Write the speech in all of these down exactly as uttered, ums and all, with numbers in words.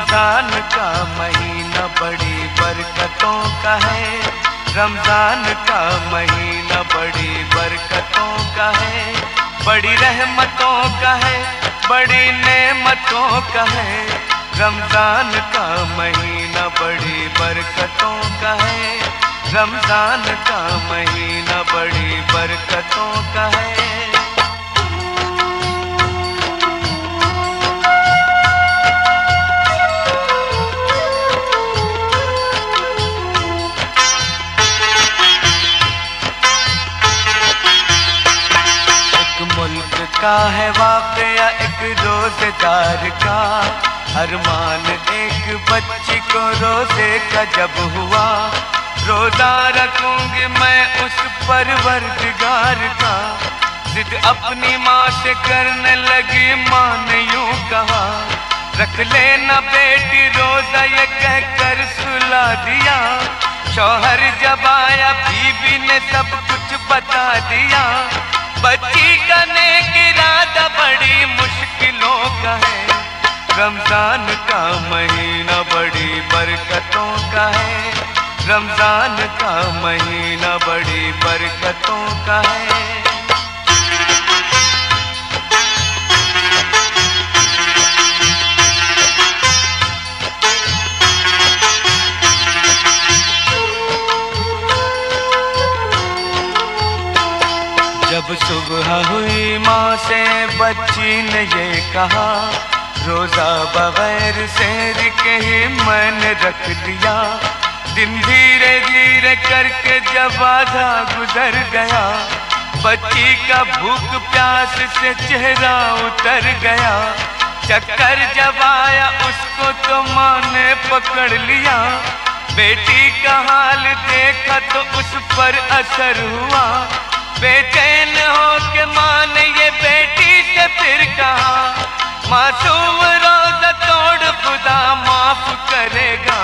रमजान का महीना बड़ी बरकतों का है, रमजान का महीना बड़ी बरकतों का है, बड़ी रहमतों का है, बड़ी नेमतों का है। रमजान का महीना बड़ी बरकतों का है, रमजान का महीना बड़ी बरकतों का है। का है वाक़या एक रोज़ेदार का, अरमान एक बच्ची को रोज़े का जब हुआ, रोज़ा रखूंगी मैं उस परवरदिगार का। जिद अपनी माँ से करने लगी, माँ ने यूं कहा, रख लेना बेटी रोज़ा, ये कहकर सुला दिया। शौहर जब आया बीबी ने सब कुछ बता दिया। बच्ची का नेक इरादा बड़ी मुश्किलों का है, रमजान का महीना बड़ी बरकतों का है, रमजान का महीना बड़ी बरकतों का है। जब सुबह हुई माँ से बच्ची ने ये कहा, रोज़ा बगैर सहर के ही मैंने रख लिया। दिन धीरे धीरे करके जब आधा गुजर गया, बच्ची का भूख प्यास से चेहरा उतर गया। चक्कर जब आया उसको तो माँ ने पकड़ लिया। बेटी का हाल देखा तो उस पर असर हुआ। बेचैन हो के माँ ने ये बेटी से फिर कहा, मासूम रोज़ा तोड़ खुदा माफ करेगा।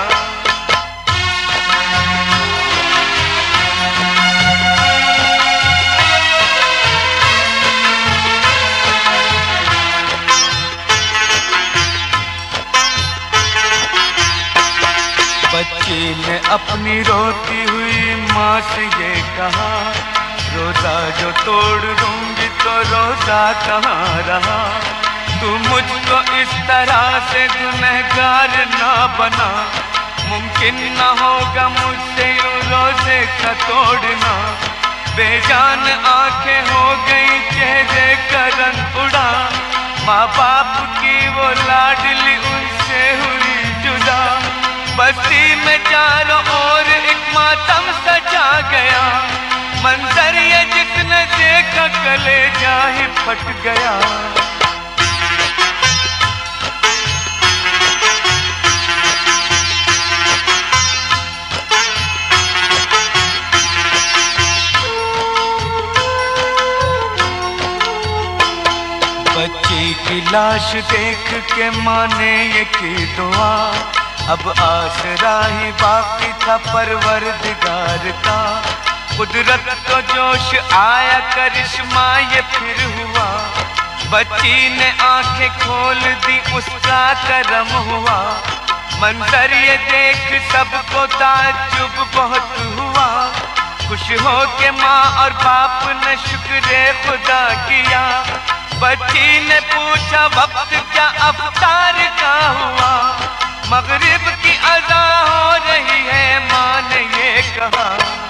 बच्ची ने अपनी रोती हुई माँ से ये कहा, रोज़ा जो तोड़ दूंगी तो रोज़ा कहाँ रहा। तू मुझको इस तरह से गुनहगार ना बना, मुमकिन ना होगा मुझसे यूं रोज़े का तोड़ना। बेजान आंखें हो गई, चेहरे का रंग उड़ा, माँ बाप की वो लाडली उनसे हुई जुदा। बस्ती में चारों ओर एक मातम सजा गया, मंजर ये जिसने देखा कलेजा ही फट गया। बच्ची की लाश देख के माँ ने ये की दुआ, अब आसरा ही बाकी था परवरदिगार का। कुदरत को जोश आया, करिश्मा ये फिर हुआ। बच्ची ने आंखें खोल दी, उसका करम हुआ। मंजर ये देख सबको ताज्जुब बहुत हुआ। खुश हो के माँ और बाप ने शुक्र खुदा किया। बच्ची ने पूछा वक्त क्या अफ्तार का हुआ, मगरिब की अज़ान हो रही है, माँ ने ये कहा।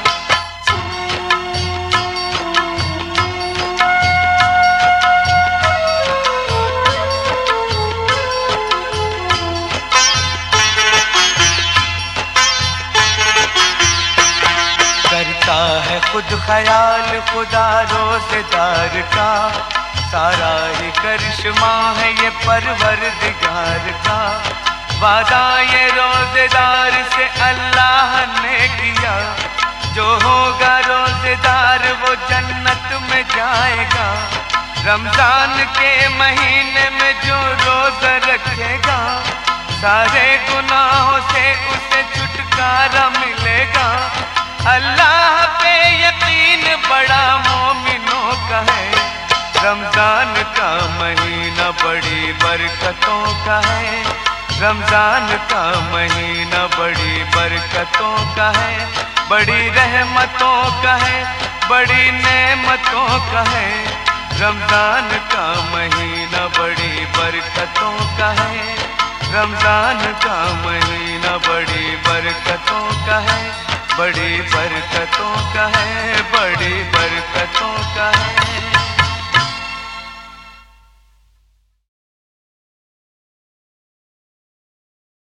करता है खुद ख्याल खुदा रोज़ेदार का, सारा ही करिश्मा है ये परवरदिगार का। वादा ये रोज़ेदार से अल्लाह ने किया, जो होगा रोज़ेदार वो जन्नत में जाएगा। रमजान के महीने में जो रोज़ा रखेगा, सारे गुनाहों से उसे छुटकारा मिलेगा। अल्लाह पे यकीन बड़ा मोमिनों का है, रमजान का महीना बड़ी बरकतों का है, रमजान का महीना बड़ी बरकतों का है, बड़ी रहमतों का है, बड़ी नेमतों का है। रमजान का महीना बड़ी बरकतों का है, रमजान का महीना बड़ी बरकतों का है, बड़ी बरकतों का है, बड़ी बरकतों का है।